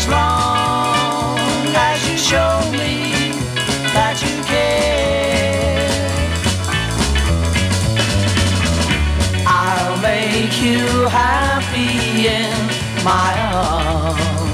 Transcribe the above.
as long as you show me that you care. I'll make you happy in my arms.